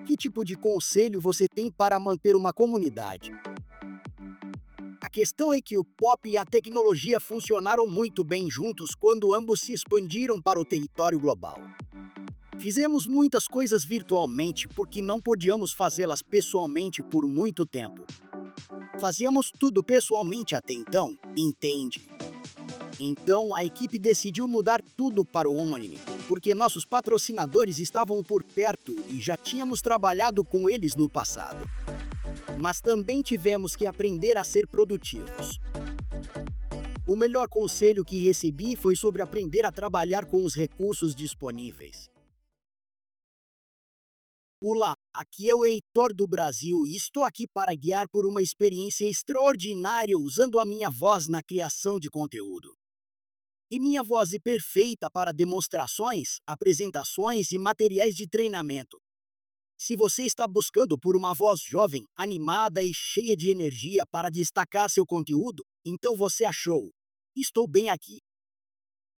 Que tipo de conselho você tem para manter uma comunidade? A questão é que o pop e a tecnologia funcionaram muito bem juntos quando ambos se expandiram para o território global. Fizemos muitas coisas virtualmente porque não podíamos fazê-las pessoalmente por muito tempo. Fazíamos tudo pessoalmente até então, entende? Então a equipe decidiu mudar tudo para o online, porque nossos patrocinadores estavam por perto e já tínhamos trabalhado com eles no passado. Mas também tivemos que aprender a ser produtivos. O melhor conselho que recebi foi sobre aprender a trabalhar com os recursos disponíveis. Olá, aqui é o Heitor do Brasil e estou aqui para guiar por uma experiência extraordinária usando a minha voz na criação de conteúdo. E minha voz é perfeita para demonstrações, apresentações e materiais de treinamento. Se você está buscando por uma voz jovem, animada e cheia de energia para destacar seu conteúdo, então você achou. Estou bem aqui.